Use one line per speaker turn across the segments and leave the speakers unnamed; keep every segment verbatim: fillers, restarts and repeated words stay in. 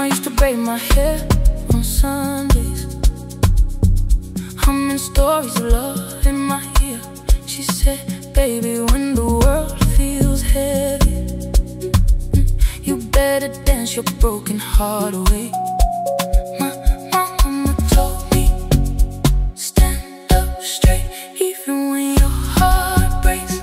Mama used to braid my hair on Sundays, humming stories of love in my ear. She said, baby, when the world feels heavy, you better dance your broken heart away. My mama told me, stand up straight even when your heart breaks.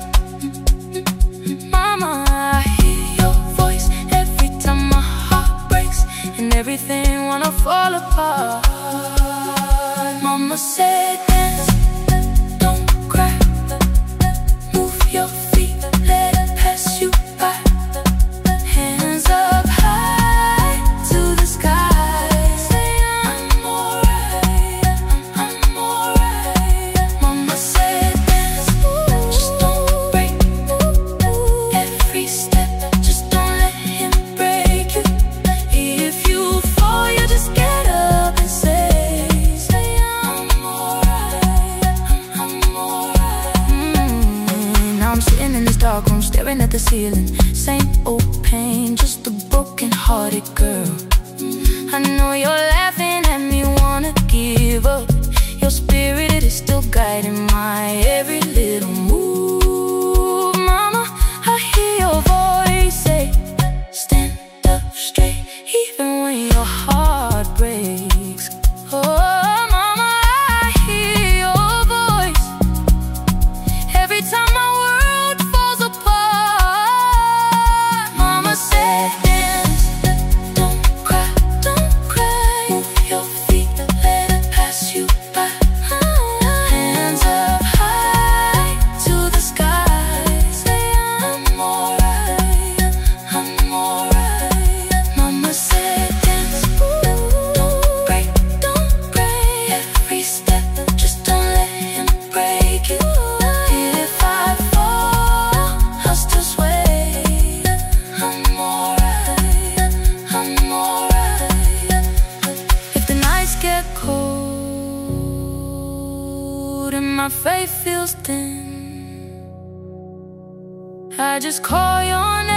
Mama, I hear your voice every time my heart breaks and everything wanna fall apart. Mama said, dance, don't cry, move your feet, let it pass you by. Hands up high to the sky, say I'm alright, I'm alright. Mama said, dance, just don't break every step, just don't let him break you. If you fall, you just get up and say, say I'm alright, I'm alright. mm, Now I'm sitting in this dark room, staring at the ceiling. Same old pain, just a broken-hearted girl. I know you're laughing at me, wanna give up. Your spirit, it is still guiding my every little move. Mama, I hear your voice say, stand up straight even when your heart breaks. Oh, mama, I hear your voice every time my world falls apart. Mama said, dance, don't cry, don't cry, move your feet, let it pass you by. Hands up high to the sky, say I'm alright, I'm alright. Mama said, dance, don't break, don't break every step, just don't let him break you. If I fall, I'll still sway. I'm alright, I'm alright. If the nights get cold and my faith feels thin, I just call your name.